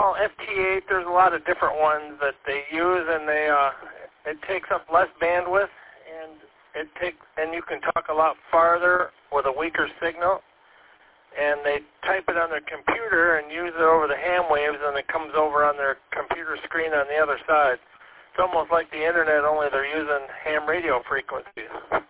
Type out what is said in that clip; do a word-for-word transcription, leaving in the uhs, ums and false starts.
Well, F T eight, there's a lot of different ones that they use, and they uh, it takes up less bandwidth, and it takes and you can talk a lot farther with a weaker signal. And they type it on their computer and use it over the ham waves, and it comes over on their computer screen on the other side. It's almost like the internet, only they're using ham radio frequencies.